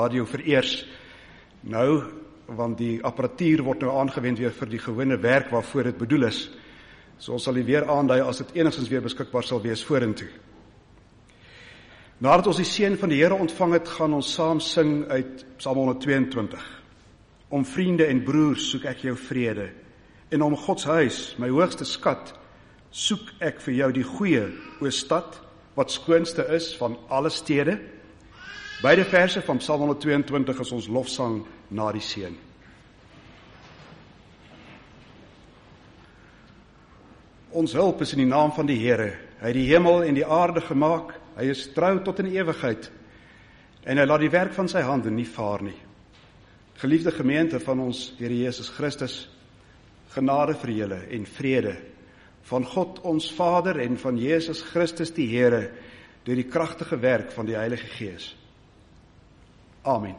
Radio vereers nou, want die apparatuur word nou aangewend weer vir die gewone werk waarvoor dit bedoel is. So ons sal die weer aandui as dit enigstens weer beskikbaar sal wees vorentoe. Nadat ons die seën van die Here ontvang het, gaan ons saam sing uit Psalm 122. Om vriende en broers soek ek jou vrede, en om Gods huis, my hoogste skat, soek ek vir jou die goeie, o stad, wat skoonste is van alle stede. Beide verse van Psalm 122 is ons lofsang na die seën. Ons hulp is in die naam van die Here. Hy het die hemel en die aarde gemaak. Hy is trou tot in ewigheid. En hy laat die werk van sy hande nie vaar nie. Geliefde gemeente van ons Here Jesus Christus, genade vir julle en vrede van God ons Vader en van Jesus Christus die Here deur die kragtige werk van die Heilige Gees. Amen.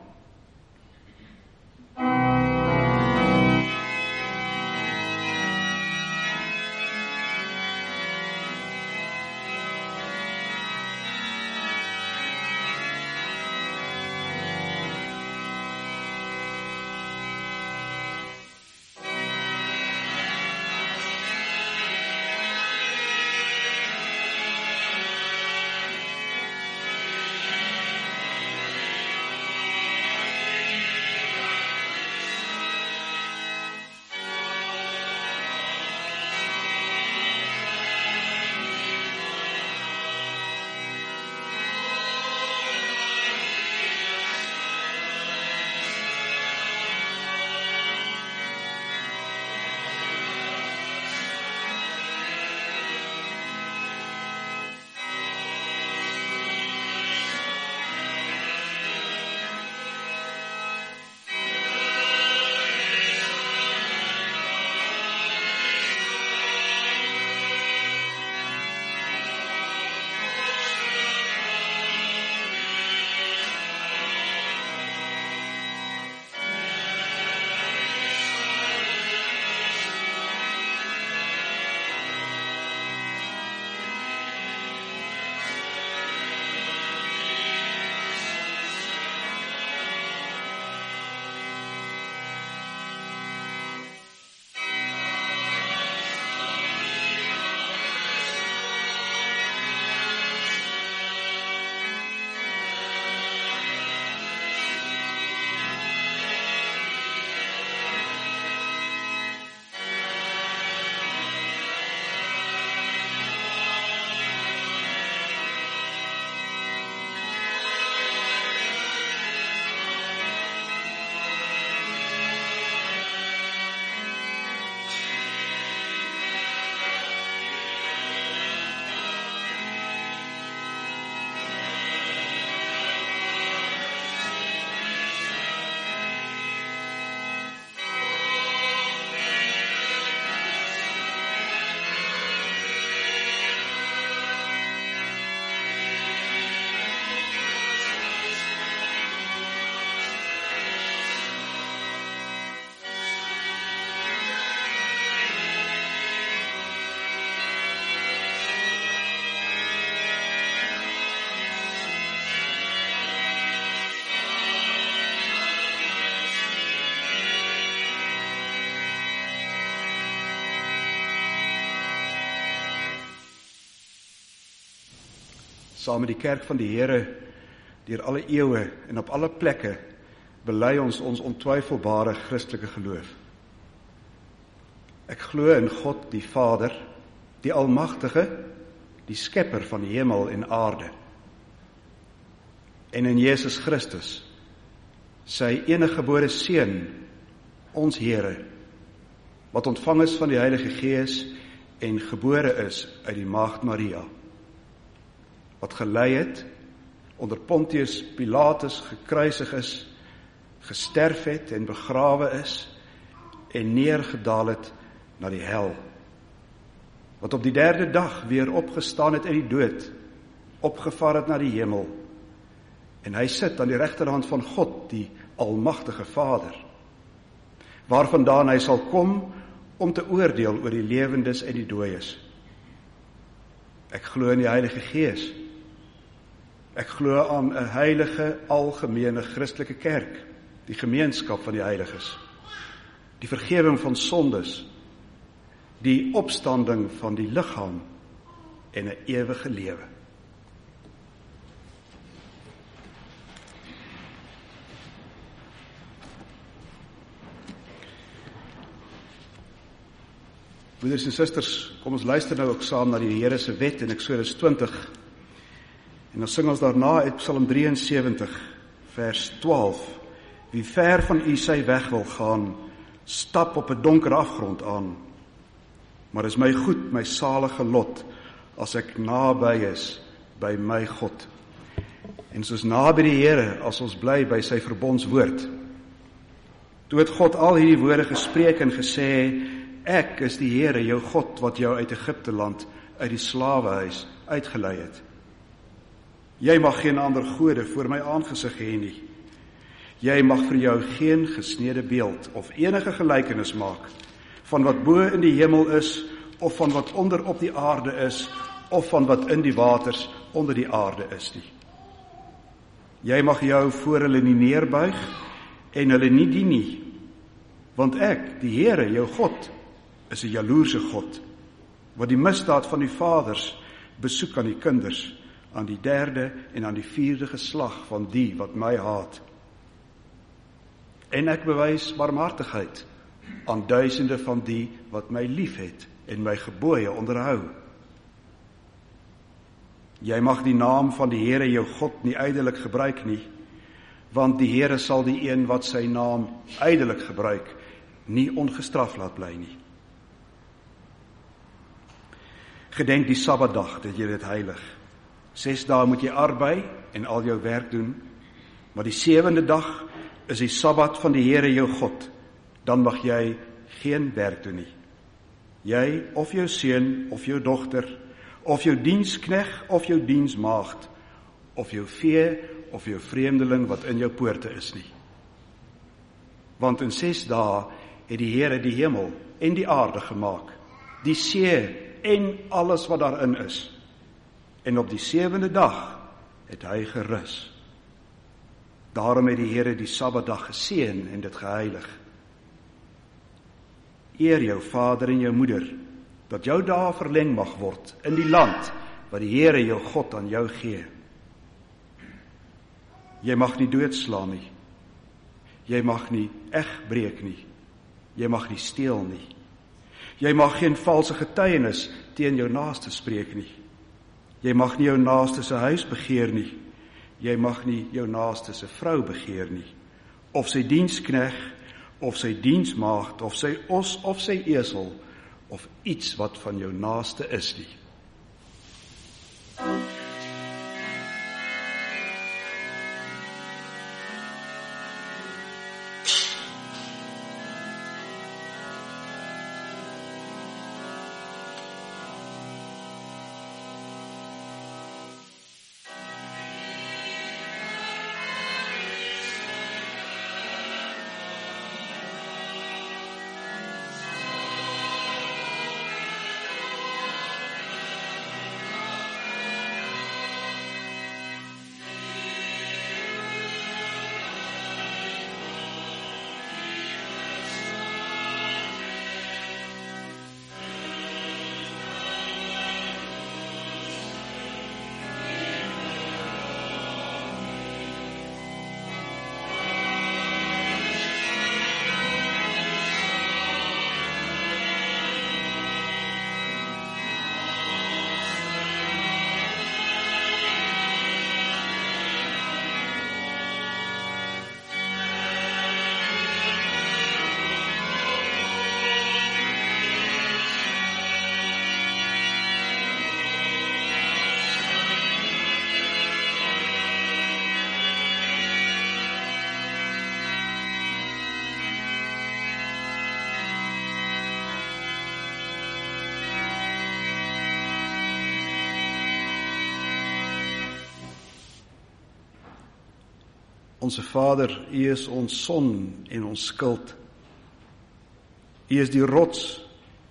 Saam met die kerk van die Here, deur alle eeue en op alle plekke, bely ons ontwyfelbare Christelike geloof. Ek glo in God die Vader, die Almagtige, die Skepper van die hemel en aarde. En in Jesus Christus, sy eniggebore Seun, ons Here, wat ontvang is van die Heilige Gees en gebore is uit die Maagd Maria, wat gelei het, onder Pontius Pilatus gekruisig is, gesterf het en begrawe is, en neergedaal het na die hel, wat op die 3de dag weer opgestaan het uit die dood, opgevaar het na die hemel, en hy sit aan die regterhand van God, die Almagtige Vader, waarvandaan hy sal kom om te oordeel oor die lewendes en die dooies. Ek glo in die Heilige Gees, Ek glo aan 'n heilige, algemene Christelike kerk, die gemeenskap van die heiliges, die vergewing van sondes, die opstanding van die liggaam en 'n ewige lewe. Broeders en susters, kom ons luister nou ook saam na die Here se wet in Eksodus 20. En dan sing ons daarna uit Psalm 73, vers 12. Wie ver van u sy weg wil gaan, stap op 'n donker afgrond aan. Maar is my goed, my salige lot, as ek naby is by my God. En ons is naby die Here as ons bly by sy verbondswoord. Toe het God al hierdie woorde gespreek en gesê, ek is die Here, jou God, wat jou uit Egipte land, uit die slawehuis uitgelei het. Jy mag geen ander gode voor my aangesig hê nie. Jy mag vir jou geen gesnede beeld of enige gelykenis maak van wat bo in die hemel is, of van wat onder op die aarde is, of van wat in die waters onder die aarde is nie. Jy mag jou voor hulle nie neerbuig en hulle nie dien nie, want ek, die Here, jou God, is 'n jaloerse God, wat die misdaad van die vaders besoek aan die kinders, aan die 3de en aan die 4de geslag van die wat my haat. En ek bewys barmhartigheid aan duisende van die wat my liefhet en my gebooie onderhou. Jy mag die naam van die Here jou God nie ydelik gebruik nie, want die Here sal die een wat sy naam ydelik gebruik, nie ongestraf laat bly nie. Gedenk die Sabbatdag, dat jy dit heilig. 6 dae moet jy arbei en al jou werk doen, maar die 7de dag is die Sabbat van die Here jou God. Dan mag jy geen werk doen nie. Jy of jou seun of jou dogter, of jou dienskneg of jou diensmaagd, of jou vee of jou vreemdeling wat in jou poorte is nie. Want in 6 dae het die Here die hemel en die aarde gemaak, die see en alles wat daarin is. En op die 7de dag het hy gerus. Daarom het die Here die Sabbatdag geseën en dit geheilig. Eer jou vader en jou moeder, dat jou dae verleng mag word in die land wat die Here jou God aan jou gee. Jy mag nie doodslaan nie. Jy mag nie egbreek nie. Jy mag nie steel nie. Jy mag geen valse getuienis teen jou naaste spreek nie. Jy mag nie jou naaste se huis begeer nie. Jy mag nie jou naaste se vrou begeer nie, of sy dienskneg, of sy diensmaagd, of sy os, of sy esel, of iets wat van jou naaste is nie. Onse Vader, U is ons son en ons skild. U is die rots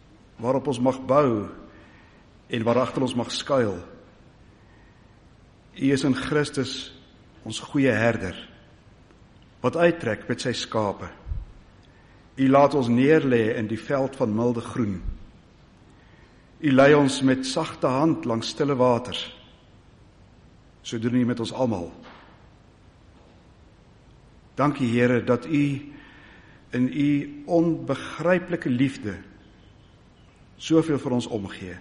waarop ons mag bou en waaragter ons mag skuil. U is in Christus ons goeie herder, wat uittrek met sy skape. U laat ons neerlê in die veld van milde groen. U lei ons met sagte hand langs stille waters. So doen U met ons almal. Dankie Here dat U in U onbegryplike liefde soveel vir ons omgee.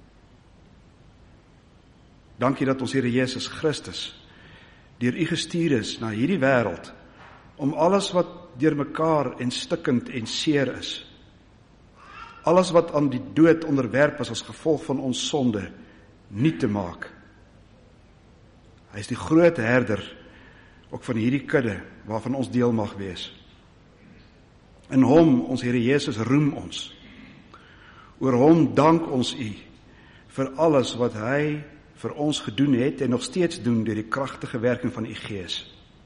Dankie dat ons Here Jesus Christus deur U gestuur is na hierdie wêreld om alles wat deurmekaar en stikkend en seer is, alles wat aan die dood onderwerp is as gevolg van ons sonde, nuut te maak. Hy is die groot herder ook van hierdie kudde waarvan ons deel mag wees. In hom, ons Here Jesus, roem ons. Oor hom dank ons U vir alles wat hy vir ons gedoen het en nog steeds doen deur die kragtige werking van U Gees.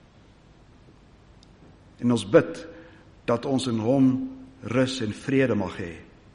En ons bid dat ons in hom rus en vrede mag hê.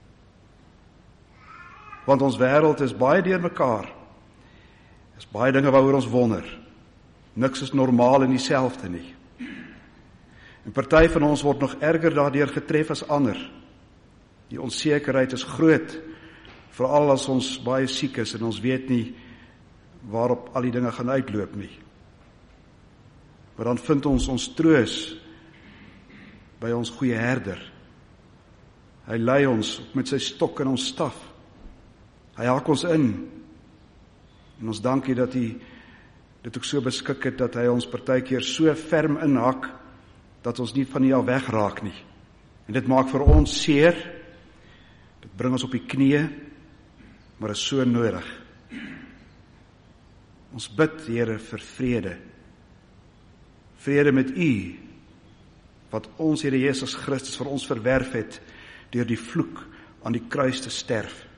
Want ons wêreld is baie deurmekaar. Is baie dinge waaroor ons wonder. Niks is normaal en dieselfde nie. En party van ons word nog erger daardeur getref as ander. Die onsekerheid is groot, veral as ons baie siek is en ons weet nie waarop al die dinge gaan uitloop nie. Maar dan vind ons troos by ons goeie herder. Hy lei ons met sy stok en ons staf. Hy hak ons in. En ons dankie dat hy dit ook so beskik het, dat hy ons partykeer so ferm inhak, dat ons nie van hier af wegraak nie. En dit maak vir ons seer, dit bring ons op die knieë, maar is so nodig. Ons bid, Here, vir vrede. Vrede met U, wat ons Here Jesus Christus vir ons verwerf het, deur die vloek aan die kruis te sterf.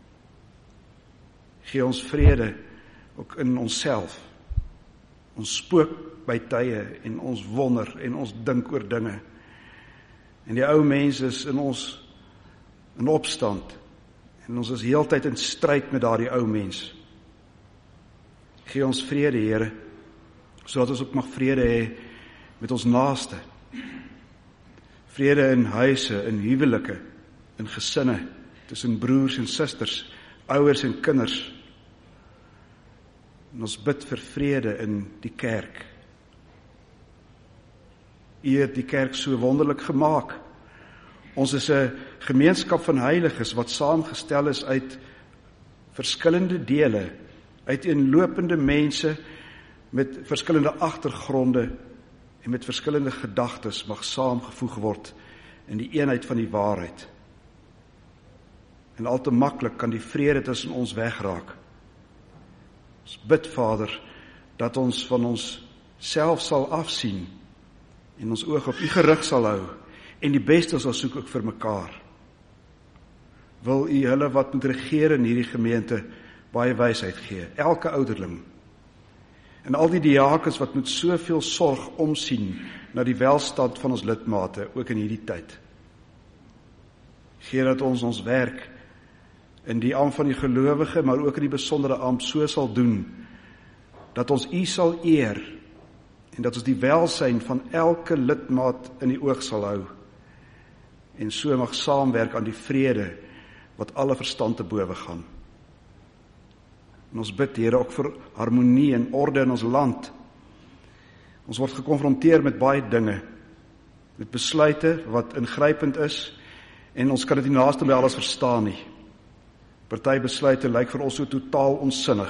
Gee ons vrede ook in onsself. Ons spook by tye en ons wonder en ons dink oor dinge. En die ou mens is in ons in opstand. En ons is heeltyd in stryd met daardie ou mens. Gee ons vrede, Here, sodat ons ook mag vrede hê met ons naaste. Vrede in huise, in huwelike, in gesinne, tussen broers en susters, ouers en kinders. En ons bid vir vrede in die kerk. U het die kerk so wonderlik gemaak. Ons is 'n gemeenskap van heiliges wat saamgestel is uit verskillende dele, uiteenlopende mense met verskillende agtergronde en met verskillende gedagtes mag saamgevoeg word in die eenheid van die waarheid. En al te maklik kan die vrede tussen ons wegraak. Ons bid, Vader, dat ons van ons self sal afsien en ons oog op U gerig sal hou en die beste sal soek ook vir mekaar. Wil U hulle wat moet regeer in hierdie gemeente baie wysheid gee, elke ouderling, en al die diakens wat met soveel sorg omsien na die welstand van ons lidmate, ook in hierdie tyd. Gee dat ons werk in die ampt van die gelowige, maar ook in die besondere ampt so sal doen, dat ons U sal eer, en dat ons die welsyn van elke lidmaat in die oog sal hou, en so mag saamwerk aan die vrede, wat alle verstand te bowe gaan. En ons bid, Here, ook vir harmonie en orde in ons land. Ons word gekonfronteer met baie dinge, met besluite wat ingrypend is, en ons kan dit nie naaste by alles verstaan nie. Party besluite lyk vir ons so totaal onsinnig.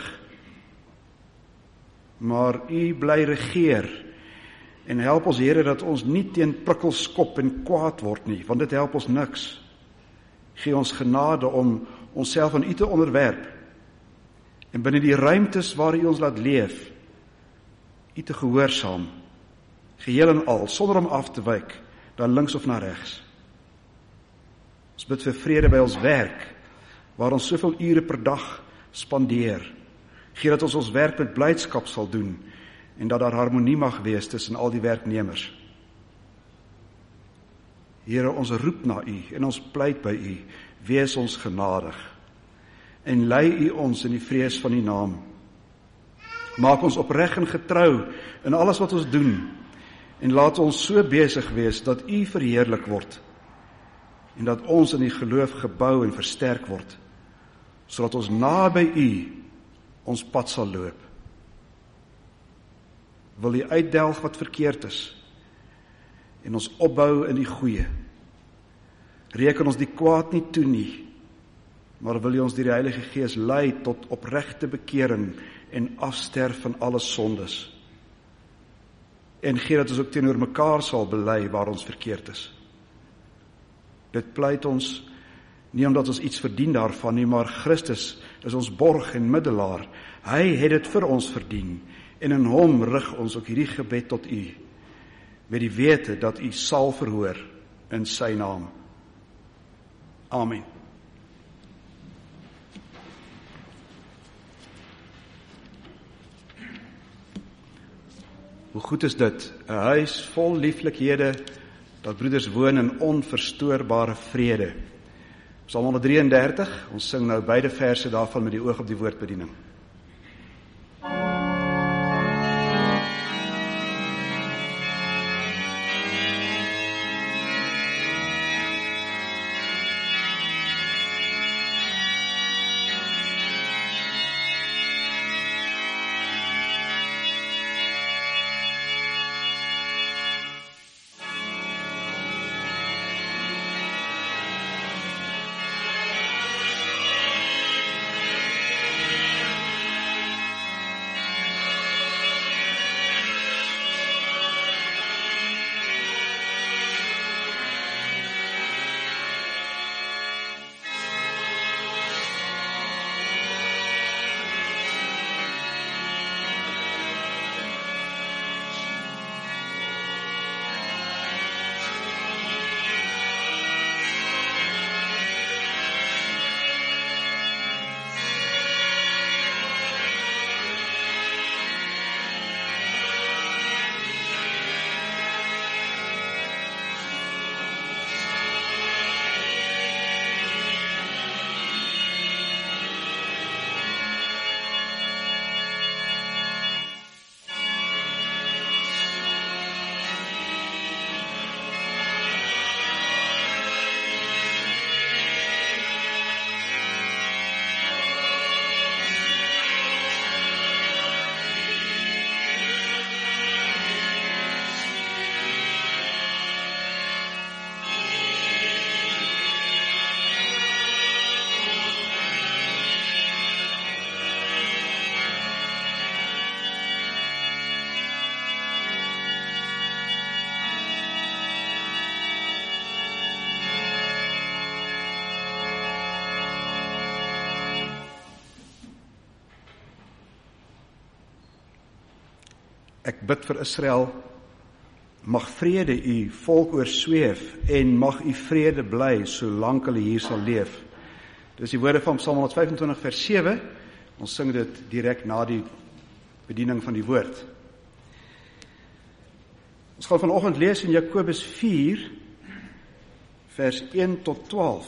Maar U bly regeer, en help ons, Here, dat ons nie teen prikkels skop en kwaad word nie, want dit help ons niks. Gee ons genade om onsself aan U te onderwerp, en binne die ruimtes waar U ons laat leef, U te gehoorsaam, geheel en al, sonder om af te wyk, dan links of na regs. Ons bid vir vrede by ons werk, waar ons soveel ure per dag spandeer. Gee dat ons werk met blydskap sal doen, en dat daar harmonie mag wees tussen al die werknemers. Here, ons roep na U, en ons pleit by U, wees ons genadig, en lei U ons in die vrees van U naam. Maak ons opreg en getrou in alles wat ons doen en laat ons so besig wees dat U verheerlik word en dat ons in die geloof gebou en versterk word, sodat ons naby U ons pad sal loop. Wil U uitdelg wat verkeerd is en ons opbou in die goeie. Reken ons die kwaad nie toe nie, maar wil U ons deur die Heilige Gees lei tot opregte bekering en afsterf van alle sondes. En gee dat ons ook teenoor mekaar sal bely waar ons verkeerd is. Dit pleit ons nie omdat ons iets verdien daarvan nie, maar Christus is ons borg en middelaar. Hy het dit vir ons verdien en in Hom rig ons ook hierdie gebed tot U, met die wete dat U sal verhoor in Sy naam. Amen. Hoe goed is dit, 'n huis vol lieflikhede, dat broeders woon in onverstoorbare vrede. Psalm 133, ons sing nou beide verse daarvan met die oog op die woordbediening. Ek bid vir Israel, mag vrede U volk oorsweef en mag U vrede bly solank hulle hier sal leef. Dis die woorde van Psalm 125 vers 7. Ons sing dit direk na die bediening van die woord. Ons gaan vanoggend lees in Jakobus 4 vers 1 tot 12.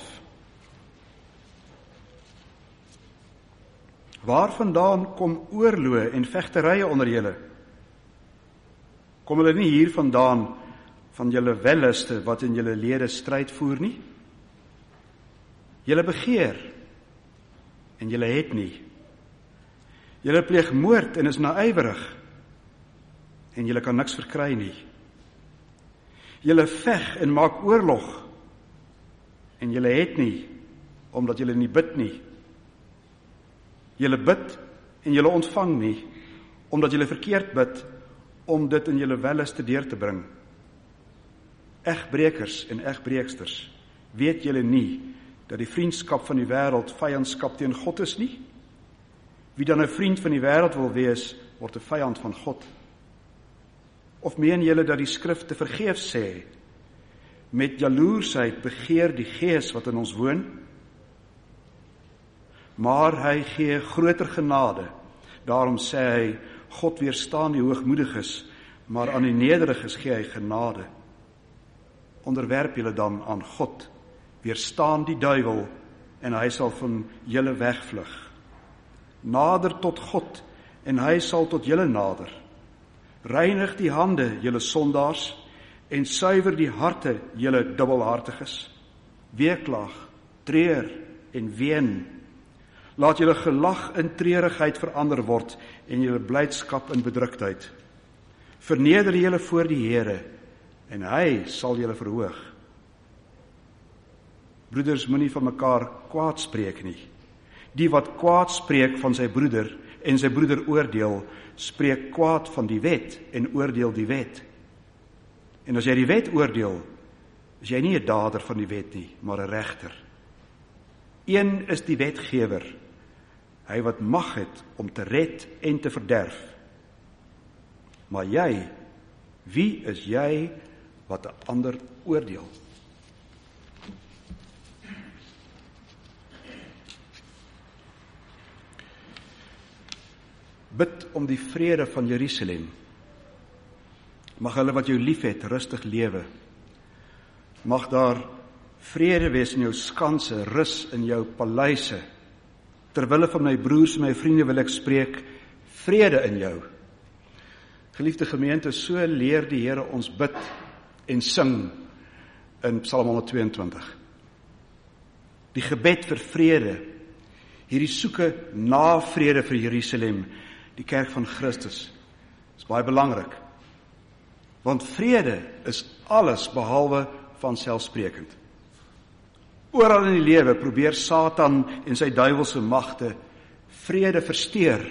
Waarvandaan kom oorloë en vegterye onder julle? Kom hulle nie hier vandaan van julle welliste wat in julle lede stryd voer nie? Julle begeer en julle het nie. Julle pleeg moord en is naïwerig en julle kan niks verkry nie. Julle veg en maak oorlog en julle het nie, omdat julle nie bid nie. Julle bid en julle ontvang nie, omdat julle verkeerd bid, om dit in julle welliste deur te bring. Egbrekers en egbreeksters, weet julle nie, dat die vriendskap van die wêreld vyandskap teen God is nie? Wie dan 'n vriend van die wêreld wil wees, word 'n vyand van God. Of meen julle dat die skrifte vergeefs sê, met jaloersheid begeer die Gees wat in ons woon? Maar hy gee groter genade, daarom sê hy, God weerstaan die hoogmoediges, maar aan die nederiges gee hy genade. Onderwerp julle dan aan God, weerstaan die duiwel, en hy sal van julle wegvlug. Nader tot God, en hy sal tot julle nader. Reinig die hande, julle sondaars, en suiwer die harte, julle dubbelhartiges. Weeklag, treur en ween. Laat julle gelag in treurigheid verander word en julle blydskap in bedruktheid. Verneder julle voor die Here en hy sal julle verhoog. Broeders, moenie van mekaar kwaad spreek nie. Die wat kwaad spreek van sy broeder en sy broeder oordeel, spreek kwaad van die wet en oordeel die wet. En as jy die wet oordeel, is jy nie 'n dader van die wet nie, maar 'n regter. Een is die wetgewer, hy wat mag het om te red en te verderf. Maar jy, wie is jy wat 'n ander oordeel? Bid om die vrede van Jerusalem. Mag hulle wat jou liefhet rustig lewe. Mag daar vrede wees in jou skanse, rus in jou paleise. Terwille van my broers en my vriende wil ek spreek, vrede in jou. Geliefde gemeente, so leer die Here ons bid en sing in Psalm 122. Die gebed vir vrede, hierdie soeke na vrede vir Jerusalem, die kerk van Christus, is baie belangrik. Want vrede is alles behalwe vanselfsprekend. Oral in die lewe probeer Satan en sy duiwelse magte vrede versteur.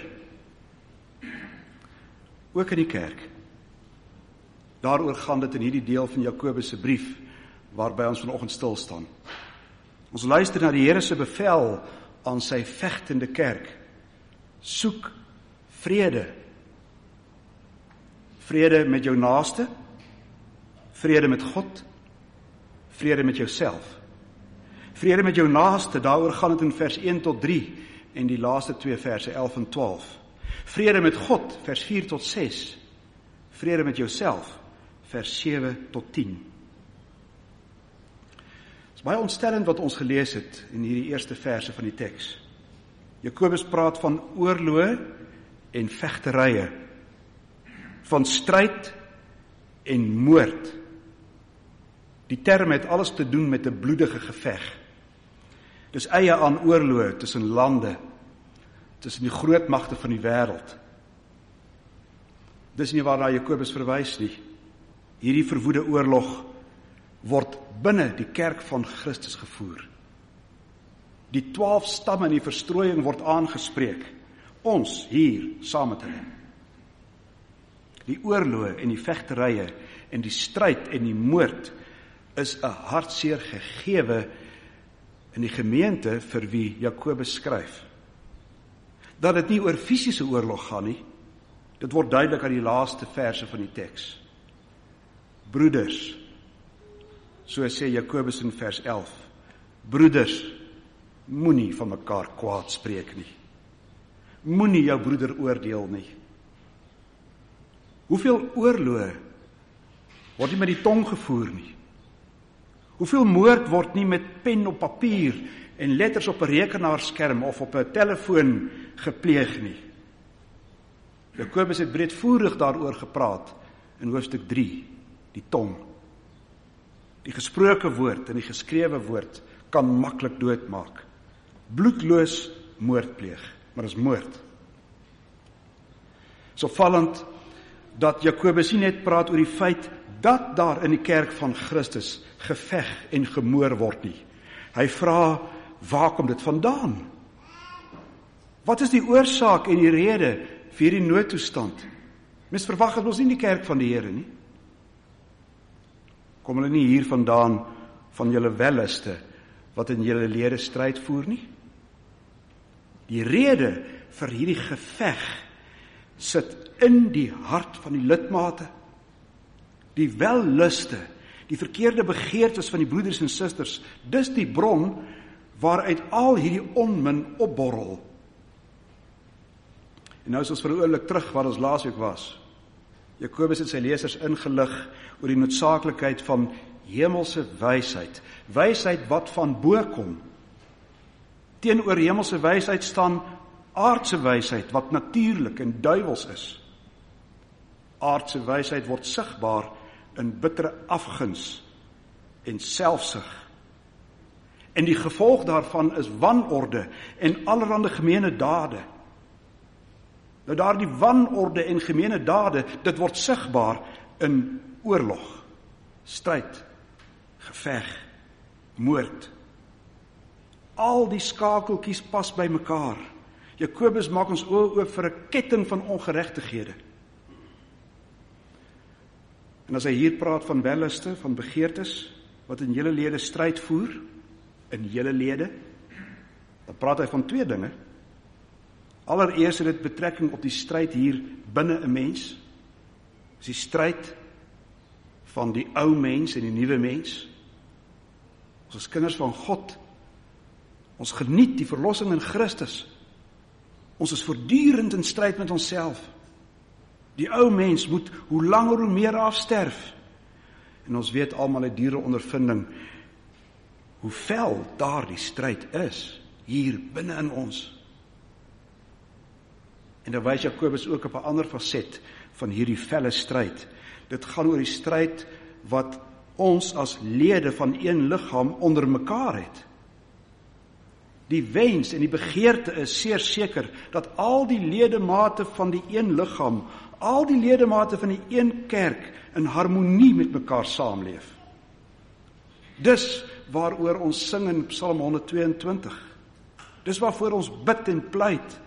Ook in die kerk. Daaroor gaan dit in hierdie deel van Jakobus se brief, waarby ons vanoggend stil staan. Ons luister na die Here se bevel aan sy vegtende kerk. Soek vrede. Vrede met jou naaste, vrede met God, vrede met jouself. Vrede met jou naaste, daaroor gaan dit in vers 1 tot 3 en die laaste 2 verse 11 en 12. Vrede met God, vers 4 tot 6. Vrede met jouself, vers 7 tot 10. Het is baie ontstellend wat ons gelees het in hierdie eerste verse van die teks. Jakobus praat van oorloë en vegterye, van stryd en moord. Die term het alles te doen met 'n bloedige geveg. Dis eie aan oorloë tussen lande, tussen die grootmagte van die wêreld. Dis nie waarna Jakobus verwys nie. Hierdie verwoede oorlog word binne die kerk van Christus gevoer. Die 12 stamme in die verstrooiing word aangespreek. Ons hier saam met hulle. Die oorloë en die vegterye en die stryd en die moord is 'n hartseer gegewe in die gemeente vir wie Jakobus skryf. Dat dit nie oor fisiese oorlog gaan nie, dit word duidelik uit die laaste verse van die teks. Broeders, so sê Jakobus in vers 11, broeders, moenie van mekaar kwaad spreek nie. Moenie jou broeder oordeel nie. Hoeveel oorloë word nie met die tong gevoer nie? Hoeveel moord word nie met pen op papier en letters op 'n rekenaarskerm of op 'n telefoon gepleeg nie? Jakobus het breedvoerig daaroor gepraat in hoofstuk 3, die tong. Die gesproke woord en die geskrewe woord kan maklik doodmaak. Bloedloos moord pleeg, maar is moord. So opvallend dat Jakobus nie net praat oor die feit dat daar in die kerk van Christus geveg en gemoor word nie. Hy vra, waar kom dit vandaan? Wat is die oorsaak en die rede vir hierdie noodtoestand? Mens verwag dit ons nie in die kerk van die Here nie. Kom hulle nie hier vandaan van julle welliste wat in julle lede stryd voer nie? Die rede vir hierdie geveg sit in die hart van die lidmate. Die welluste, die verkeerde begeertes van die broeders en susters, dis die bron waaruit al hierdie onmin opborrel. En nou is ons vir 'n oomblik terug waar ons laasweek was. Jakobus het sy lesers ingelig oor die noodsaaklikheid van hemelse wysheid. Wysheid wat van bo kom. Teenoor hemelse wysheid staan Aardse wysheid wat natuurlik en duiwels is. Aardse wysheid word sigbaar in bittere afguns en selfsug. En die gevolg daarvan is wanorde en allerhande gemene dade. Nou daardie wanorde en gemene dade, dit word sigbaar in oorlog, stryd, geveg, moord. Al die skakeltjies pas by mekaar. Jakobus maak ons oë oop vir 'n ketting van ongeregtighede. En as hy hier praat van welliste, van begeertes, wat in julle lede stryd voer, in julle lede, dan praat hy van twee dinge. Allereers het dit betrekking op die stryd hier binne 'n mens. Dis die stryd van die ou mens en die nuwe mens. Ons is kinders van God. Ons geniet die verlossing in Christus. Ons is voortdurend in stryd met onsself. Die ou mens moet hoe langer hoe meer afsterf. En ons weet almal uit diere ondervinding hoe fel daardie stryd is, hier binne in ons. En dan wys Jakobus ook op 'n ander faset van hierdie felle stryd. Dit gaan oor die stryd wat ons as lede van een liggaam onder mekaar het. Die wens en die begeerte is seer seker dat al die ledemate van die een liggaam, al die ledemate van die een kerk in harmonie met mekaar saamleef. Dis waaroor ons sing in Psalm 122. Dis waarvoor ons bid en pleit.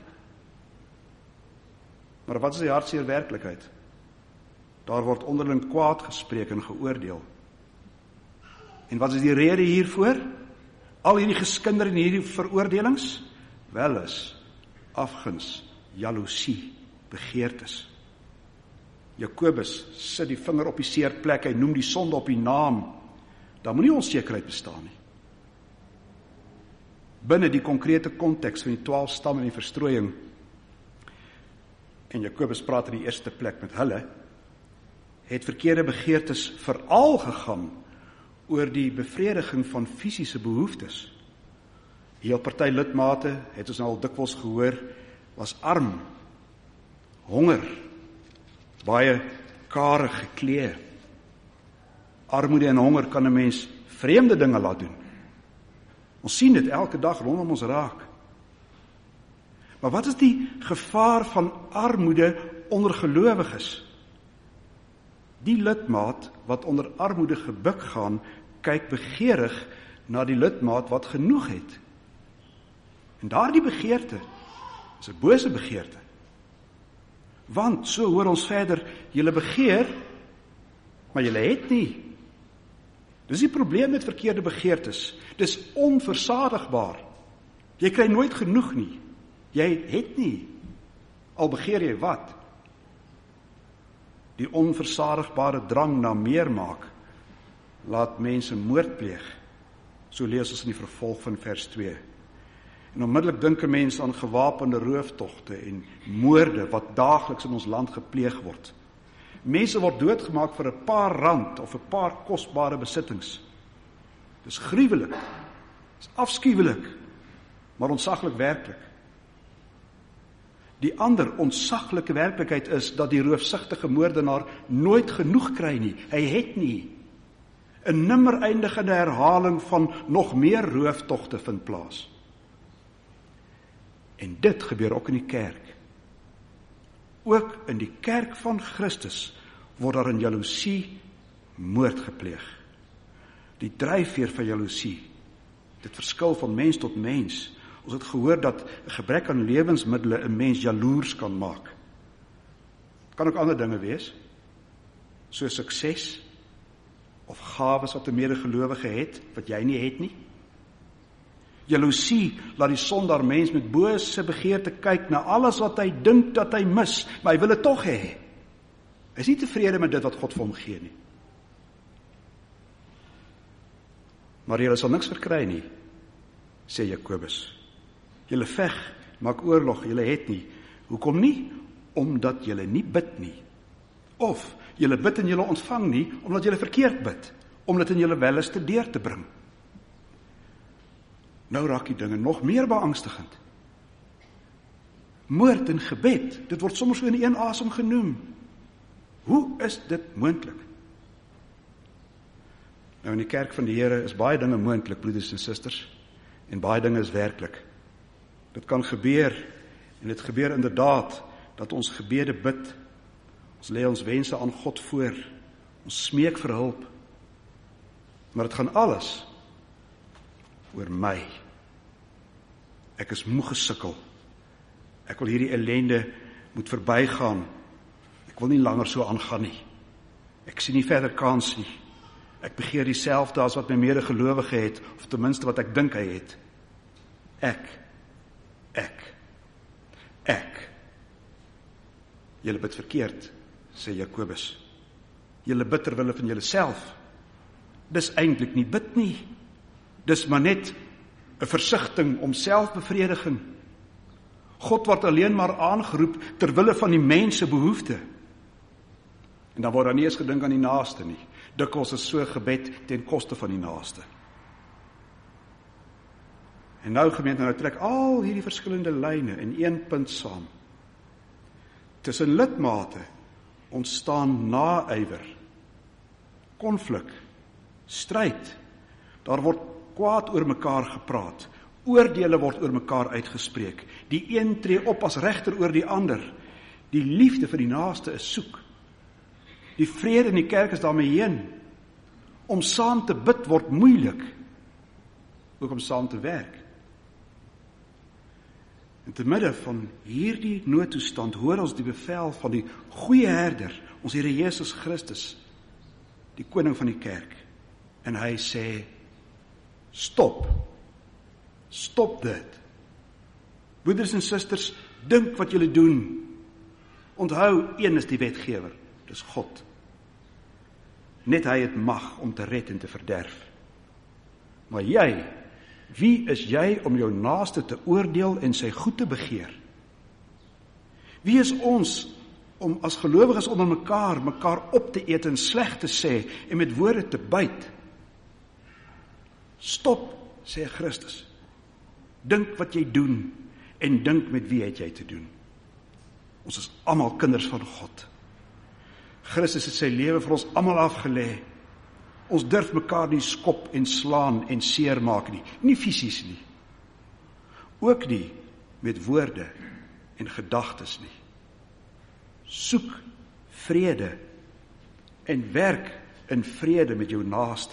Maar wat is die hartseer werklikheid? Daar word onderling kwaad gespreek en geoordeel. En wat is die rede hiervoor? Al hierdie geskinder en hierdie veroordelings? Wel is afguns, jaloesie, begeertes. Jakobus sit die vinger op die seerplek, hy noem die sonde op die naam. Daar moenie onsekerheid bestaan nie. Binne die konkrete konteks van die 12 stamme en die verstrooiing, en Jakobus praat in die eerste plek met hulle, het verkeerde begeertes veral gegaan oor die bevrediging van fisiese behoeftes. Heel party lidmate, het ons al dikwels gehoor, was arm, honger, baie karig geklee. Armoede en honger kan 'n mens vreemde dinge laat doen. Ons sien dit elke dag rondom ons raak. Maar wat is die gevaar van armoede onder gelowiges? Die lidmaat wat onder armoede gebuk gaan, kyk begeerig na die lidmaat wat genoeg het. En daardie begeerte is 'n bose begeerte. Want, so hoor ons verder, julle begeer, maar julle het nie. Dis die probleem met verkeerde begeertes. Dis onversadigbaar. Jy kry nooit genoeg nie. Jy het nie. Al begeer jy wat? Die onversadigbare drang na meer maak, laat mense moord pleeg. So lees ons in die vervolg van vers 2. En onmiddellik dink 'n mens aan gewapende rooftogte en moorde wat daagliks in ons land gepleeg word. Mense word doodgemaak vir 'n paar rand of 'n paar kosbare besittings. Dis gruwelik, dis afskuwelik, maar ontsaglik werklik. Die ander ontsaglike werklikheid is dat die roofsugtige moordenaar nooit genoeg kry nie. Hy het nie. 'n nimmer eindigende herhaling van nog meer rooftogte vind plaas. En dit gebeur ook in die kerk. Ook in die kerk van Christus word daar in jaloesie moord gepleeg. Die dryfveer van jaloesie, dit verskil van mens tot mens. Ons het gehoor dat 'n gebrek aan lewensmiddels 'n mens jaloers kan maak. Het kan ook ander dinge wees, soos sukses of gawes wat 'n medegelowige het wat jy nie het nie. Jaloesie laat die sondaar mens met bose begeerte kyk na alles wat hy dink dat hy mis, maar hy wil dit tog hê. Hy is nie tevrede met dit wat God vir hom gee nie. Maar julle sal niks verkry nie, sê Jakobus. Julle veg, maak oorlog, julle het nie. Hoekom nie? Omdat julle nie bid nie. Of julle bid en julle ontvang nie, omdat julle verkeerd bid, om dit in julle welliste deur te bring. Nou raak die dinge nog meer beangstigend. moord en gebed. Dit word soms so in een asem genoem. Hoe is dit moontlik? Nou in die kerk van die Here is baie dinge moontlik, broeders en susters, en baie dinge is werklik. Dit kan gebeur, en dit gebeur inderdaad, dat ons gebede bid, ons lê ons wense aan God voor, ons smeek vir hulp, maar dit gaan alles oor my. Ek is moeg gesukkel, ek wil hierdie ellende moet verbygaan, ek wil nie langer so aangaan nie, ek sien nie verder kans nie, ek begeer dieselfde as wat my medegelowige het, of ten minste wat ek dink hy het. Ek. Julle bid verkeerd, sê Jakobus. Julle bid ter wille van julle self. Dis eintlik nie bid nie. Dis maar net 'n versigtiging om selfbevrediging. God word alleen maar aangeroep ter wille van die mens se behoefte. En dan word daar nie eens gedink aan die naaste nie. Dikwels is so gebed ten koste van die naaste. En nou gemeente, nou trek al hierdie verskillende lyne in een punt saam. Tussen lidmate ontstaan naaiwer, konflik, stryd. Daar word kwaad oor mekaar gepraat. Oordeele word oor mekaar uitgespreek. Die een tree op as regter oor die ander. Die liefde vir die naaste is soek. Die vrede in die kerk is daarmee heen. Om saam te bid word moeilik. Ook om saam te werk. En te midde van hierdie noodtoestand hoor ons die bevel van die goeie herder, ons Here Jesus Christus, die koning van die kerk. En hy sê, stop dit. Broeders en susters, dink wat julle doen. Onthou, een is die wetgewer, dis God. Net hy het mag om te red en te verderf. Maar jy, wie is jy om jou naaste te oordeel en sy goed te begeer? Wie is ons om as gelowiges onder mekaar op te eet en sleg te sê en met woorde te byt? Stop, sê Christus. Dink wat jy doen en dink met wie het jy te doen. Ons is almal kinders van God. Christus het sy lewe vir ons almal afgelê. Ons durf mekaar nie skop en slaan en seer maak nie. Nie fisies nie. Ook nie met woorde en gedagtes nie. Soek vrede en werk in vrede met jou naaste.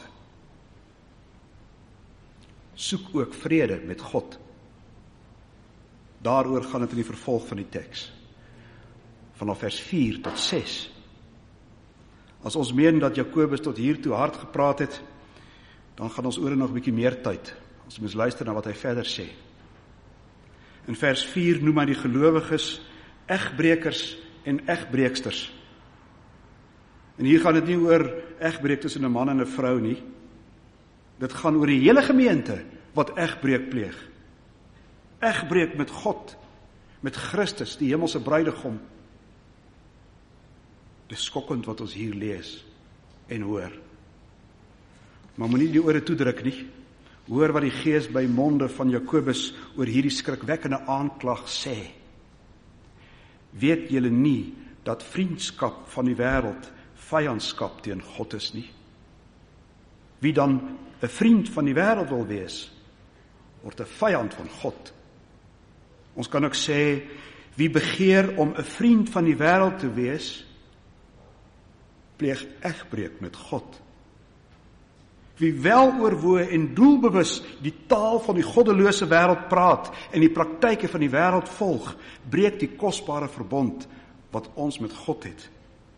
Soek ook vrede met God. Daaroor gaan het in die vervolg van die teks. Vanaf vers 4 tot 6. As ons meen dat Jakobus tot hiertoe hard gepraat het, dan gaan ons oor nog 'n bietjie meer tyd. Ons moet luister na wat hy verder sê. In vers 4 noem hy die gelowiges egbrekers en egbreeksters. En hier gaan dit nie oor egbreek tussen 'n man en 'n vrou nie. Dit gaan oor die hele gemeente wat egbreek pleeg. Egbreek met God, met Christus, die hemelse bruidegom. Dis skokkend wat ons hier lees en hoor. Maar moenie die ore toedruk nie. Hoor wat die Gees by monde van Jakobus oor hierdie skrikwekkende aanklag sê. Weet julle nie dat vriendskap van die wêreld vyandskap teen God is nie? Wie dan 'n vriend van die wêreld wil wees, word 'n vyand van God. Ons kan ook sê, wie begeer om 'n vriend van die wêreld te wees, pleeg egbreek met God. Wie weloorwoë en doelbewus die taal van die goddelose wêreld praat en die praktyke van die wêreld volg, breek die kosbare verbond wat ons met God het.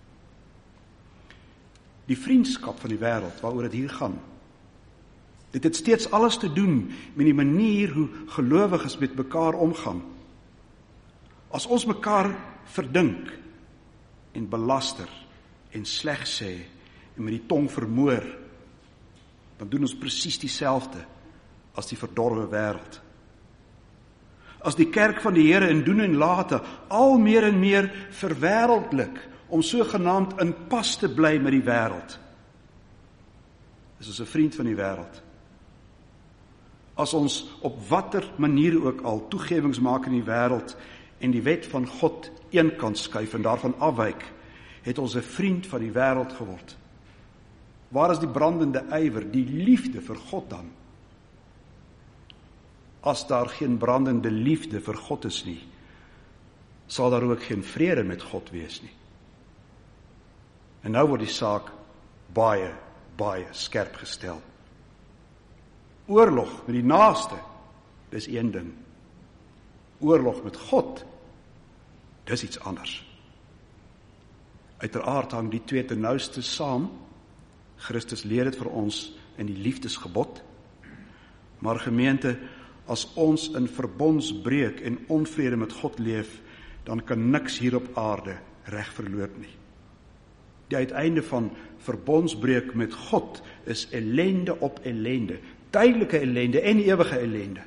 Die vriendskap van die wêreld waaroor dit hier gaan, dit het steeds alles te doen met die manier hoe gelowiges met mekaar omgaan. As ons mekaar verdink en belaster en sleg sê en met die tong vermoor, dan doen ons presies dieselfde as die verdorwe wêreld. As die kerk van die Here in doen en late al meer en meer verwêreldlik om sogenaamd in pas te bly met die wêreld, is ons 'n vriend van die wêreld. As ons op watter manier ook al toegewings maak in die wêreld en die wet van God eenkant skuif en daarvan afwyk, het ons 'n vriend van die wêreld geword. Waar is die brandende ywer, die liefde vir God dan? As daar geen brandende liefde vir God is nie, sal daar ook geen vrede met God wees nie. En nou word die saak baie, baie skerp gestel. Oorlog met die naaste, dis een ding. Oorlog met God, dis iets anders. Uiteraard hang die twee ten nouste saam. Christus leer dit vir ons in die liefdesgebod. Maar gemeente, as ons in verbondsbreuk en onvrede met God leef, dan kan niks hier op aarde reg verloop nie. Die uiteinde van verbondsbreuk met God is ellende op ellende, tydelike ellende en ewige ellende.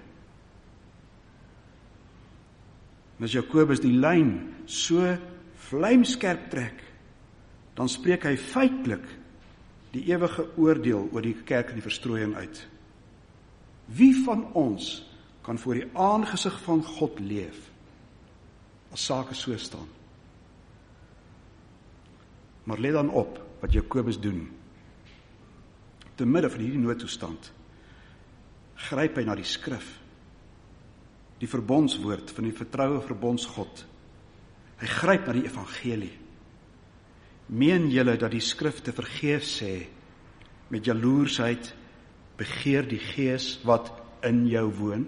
En as Jakobus die lyn so vlijmskerp trek, dan spreek hy feitelik die ewige oordeel oor die kerk en die verstrooiing uit. Wie van ons kan voor die aangesig van God leef, as sake so staan? Maar let dan op wat Jakobus doen. Te midde van hierdie noodtoestand, gryp hy na die skrif, die verbondswoord van die vertroue verbondsgod. Hy gryp na die evangelie. Meen julle dat die skrifte vergeef sê, met jaloersheid begeer die gees wat in jou woon?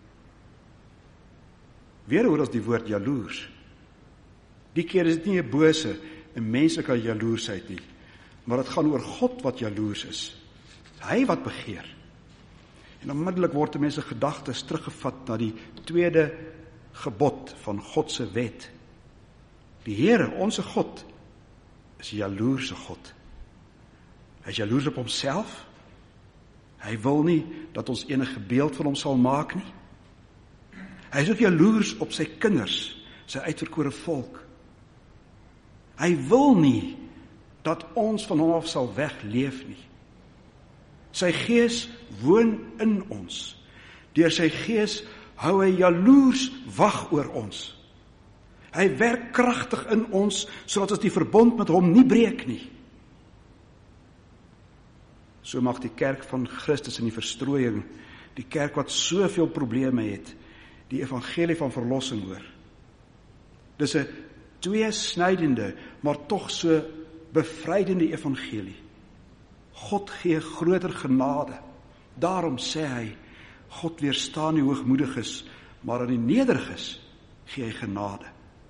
Weer hoor ons die woord jaloers. Die keer is dit nie 'n bose, 'n menslike jaloersheid nie, maar dit gaan oor God wat jaloers is. Hy wat begeer. En onmiddellik word die mense gedagtes teruggevat na die tweede gebod van God se wet. Die Here, onse God, is 'n jaloerse God. Hy is jaloers op homself. Hy wil nie dat ons enige beeld van hom sal maak nie. Hy is ook jaloers op sy kinders, sy uitverkore volk. Hy wil nie dat ons van hom af sal wegleef nie. Sy gees woon in ons. Deur sy gees hou hy jaloers wag oor ons. Hy werk kragtig in ons, sodat ons die verbond met hom nie breek nie. So mag die kerk van Christus in die verstrooiing, die kerk wat soveel probleme het, die evangelie van verlossing hoor. Dis 'n tweesnydende, maar tog so bevrydende evangelie. God gee groter genade. Daarom sê hy, God weerstaan die hoogmoediges, maar aan die nederiges gee hy genade.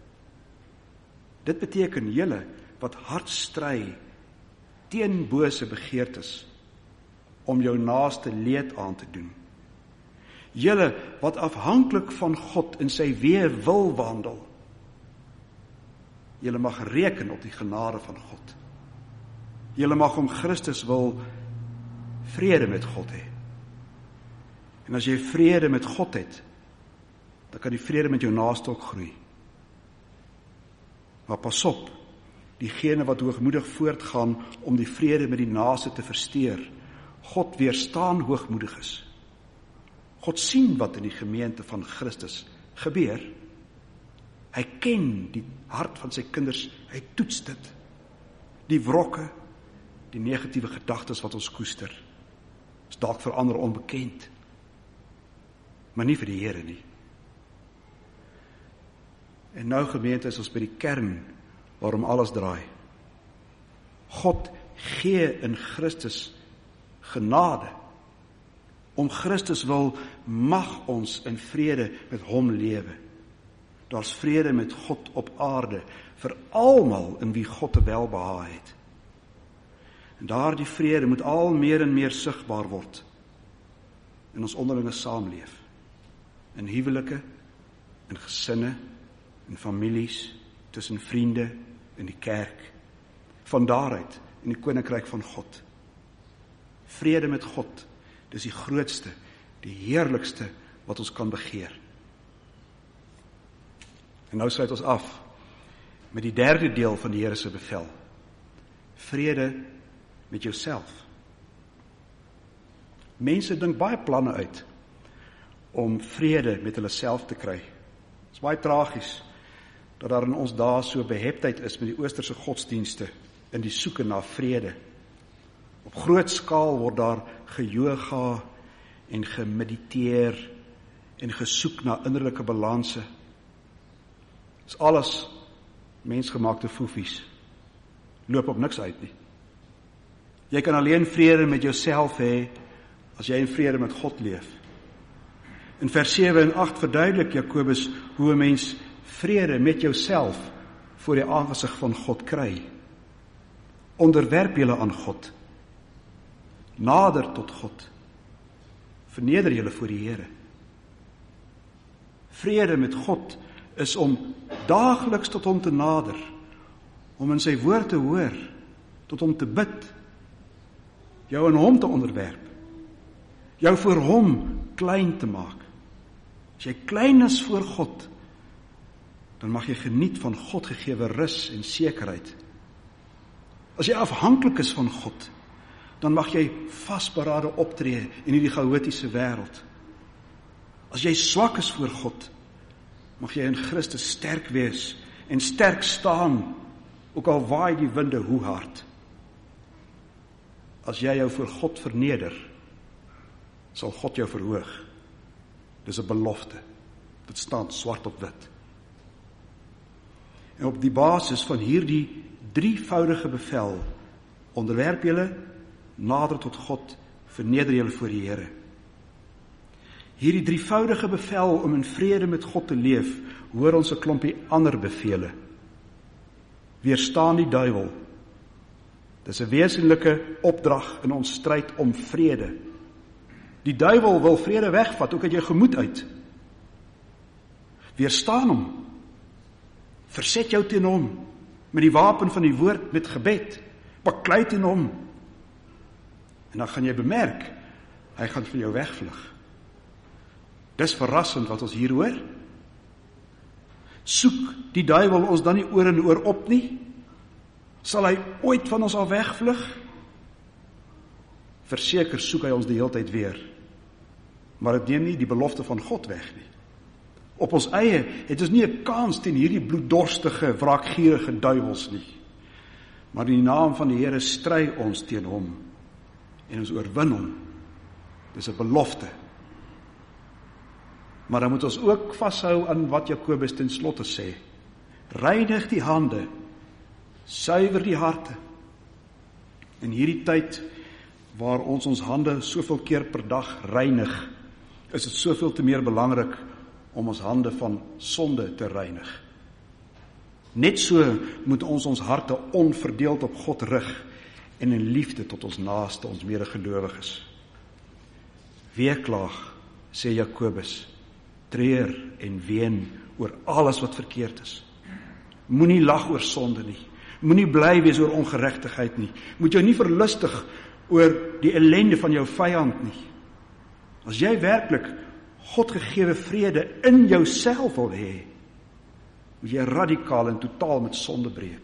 Dit beteken julle wat hard stry teen bose begeertes, om jou naaste leed aan te doen. Julle wat afhanklik van God in sy weë wil wandel, julle mag reken op die genade van God. Julle mag om Christus wil vrede met God hê. En as jy vrede met God het, dan kan die vrede met jou naaste ook groei. Maar pas op, diegene wat hoogmoedig voortgaan om die vrede met die naaste te versteur, God weerstaan hoogmoediges. God sien wat in die gemeente van Christus gebeur. Hy ken die hart van sy kinders, hy toets dit. Die wrokke, die negatiewe gedagtes wat ons koester, is dalk vir ander onbekend, maar nie vir die Here nie. En nou gemeente is ons by die kern waarom alles draai. God gee in Christus genade. Om Christus wil mag ons in vrede met hom lewe. Daar's vrede met God op aarde vir almal in wie God te welbehae het. En daardie vrede moet al meer en meer sigbaar word in ons onderlinge saamleef, in huwelike, in gesinne, in families, tussen vriende, in die kerk, van daaruit in die koninkryk van God. Vrede met God, dis die grootste, die heerlikste wat ons kan begeer. En nou sluit ons af met die derde deel van die Here se bevel. Vrede met jouself. Mense dink baie planne uit om vrede met hulle self te kry. Het is baie tragies dat daar in ons dae so beheptheid is met die oosterse godsdienste in die soeke na vrede. Op groot skaal word daar geyoga en gemediteer en gesoek na innerlike balanse. Dis alles mensgemaakte foefies. Loop op niks uit nie. Jy kan alleen vrede met jouself hê as jy in vrede met God leef. In vers 7 en 8 verduidelik Jakobus hoe 'n mens vrede met jouself voor die aangesig van God kry. Onderwerp julle aan God. Nader tot God. Verneder julle voor die Here. Vrede met God is om daagliks tot hom te nader, om in sy woord te hoor, tot hom te bid, jou in hom te onderwerp, jou voor hom klein te maak. As jy klein is voor God, dan mag jy geniet van God gegewe rus en sekerheid. As jy afhanklik is van God, dan mag jy vasberade optree in hierdie chaotiese wêreld. As jy swak is voor God, mag jy in Christus sterk wees en sterk staan, ook al waai die winde hoe hard. As jy jou voor God verneder, sal God jou verhoog. Dis 'n belofte. Dit staan swart op wit. En op die basis van hierdie drievoudige bevel, onderwerp julle, nader tot God, verneder julle voor die Here. Hierdie drievoudige bevel om in vrede met God te leef, hoor ons 'n klompie ander bevele. Weerstaan die duiwel. Dis 'n wesenlike opdrag in ons stryd om vrede. Die duiwel wil vrede wegvat, ook uit jou gemoed uit. Weerstaan hom. Verset jou teen hom, met die wapen van die woord, met gebed. Baklei teen hom. En dan gaan jy bemerk, hy gaan vir jou wegvlug. Dis verrassend wat ons hier hoor. Soek die duiwel ons dan nie oor en oor op nie? Sal hy ooit van ons al wegvlug? Verseker soek hy ons die hele tyd weer. Maar dit neem nie die belofte van God weg nie. Op ons eie het ons nie 'n kans teen hierdie bloeddorstige, wraakgierige duiwels nie. Maar in die naam van die Here stry ons teen hom en ons oorwin hom. Dis 'n belofte. Maar dan moet ons ook vashou aan wat Jakobus ten slotte sê. Reinig die hande, suiwer die harte. In hierdie tyd waar ons hande soveel keer per dag reinig, is dit soveel te meer belangrik om ons hande van sonde te reinig. Net so moet ons harte onverdeeld op God rig en in liefde tot ons naaste, ons medegelowiges. Weeklaag, sê Jakobus, treur en ween oor alles wat verkeerd is. Moenie lag oor sonde nie. Moenie bly wees oor ongeregtigheid nie. Moet jou nie verlustig oor die ellende van jou vyand nie. As jy werklik God gegewe vrede in jouself wil hê, moet jy radikaal en totaal met sonde breek.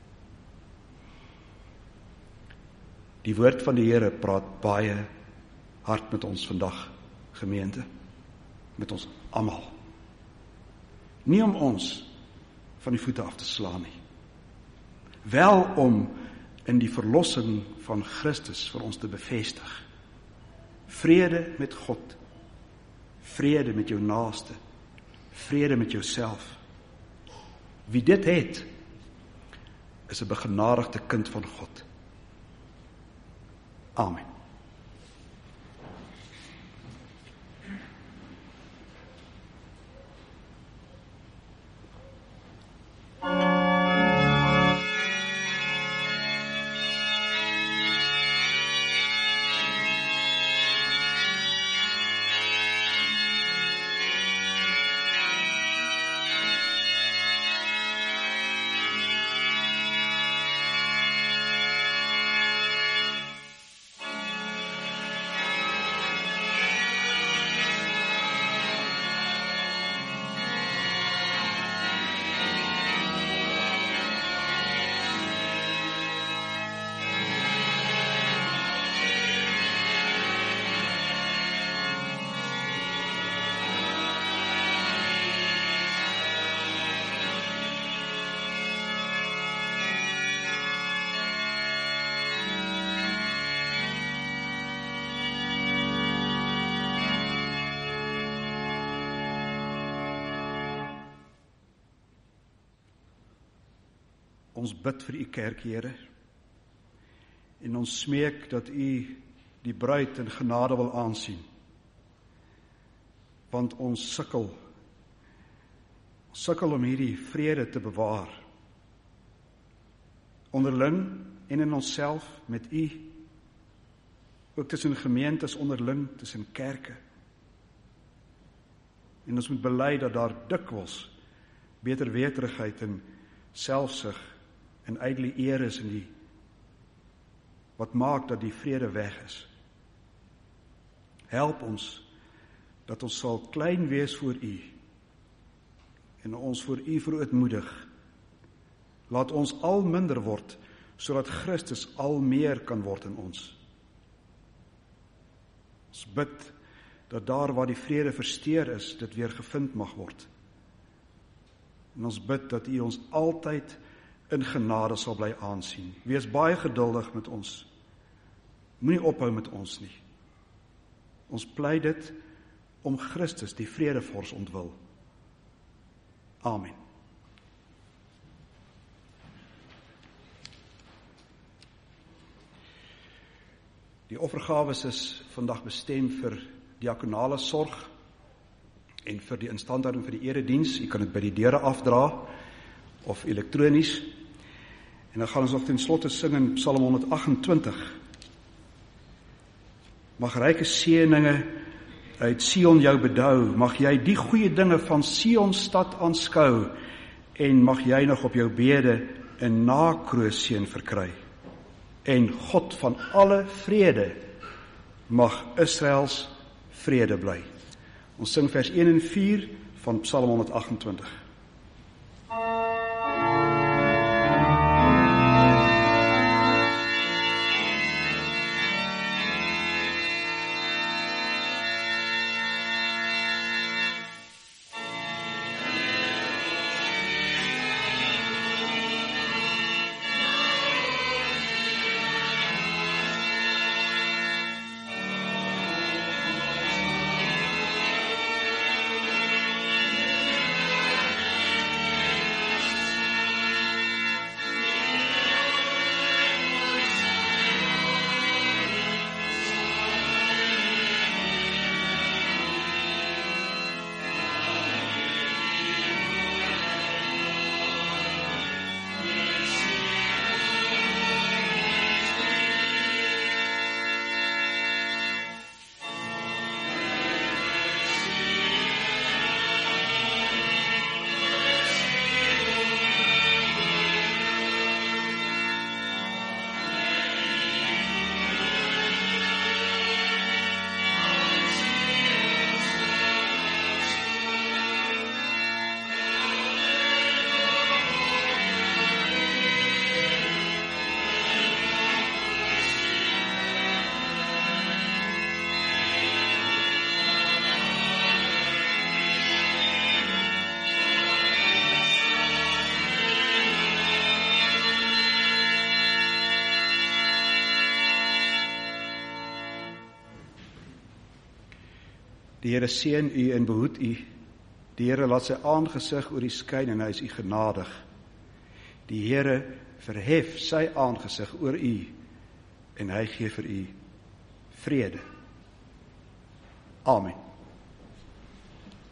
Die woord van die Here praat baie hard met ons vandag, gemeente, met ons almal. Nie om ons van die voete af te slaan nie. Wel om in die verlossing van Christus vir ons te bevestig. Vrede met God, vrede met jou naaste, vrede met jouself. Wie dit het, is 'n begenadigde kind van God. Amen. Ons bid vir u kerk, Here, en ons smeek dat u die bruid in genade wil aansien, want ons sukkel om hierdie vrede te bewaar, onderling en in onsself met u, ook tussen gemeentes onderling, tussen kerke. En ons moet bely dat daar dikwels beterweterigheid en selfsug en ydelle eer is in die wat maak dat die vrede weg is. Help ons dat ons sal klein wees voor u en ons voor u verootmoedig. Laat ons al minder word, sodat Christus al meer kan word in ons. Ons bid dat daar waar die vrede versteur is, dit weer gevind mag word. En ons bid dat u ons altyd in genade sal bly aansien. Wees baie geduldig met ons. Moenie ophou met ons nie. Ons pleit dit om Christus, die vredevors, ontwil. Amen. Die offergawes is vandag bestem vir diakonale sorg en vir die instandhouding vir die erediens. U kan dit by die deure afdra of elektronies. En dan gaan ons nog ten slotte sing in Psalm 128. Mag ryke seëninge uit Sion jou bedou, mag jy die goeie dinge van Sion stad aanskou, en mag jy nog op jou bede 'n nakroosseën verkry. En God van alle vrede, mag Israels vrede bly. Ons sing vers 1 en 4 van Psalm 128. Die Here seën u en behoed u. Die Here laat sy aangesig oor u skyn en hy is u genadig. Die Here verhef sy aangesig oor u en hy gee vir u vrede. Amen.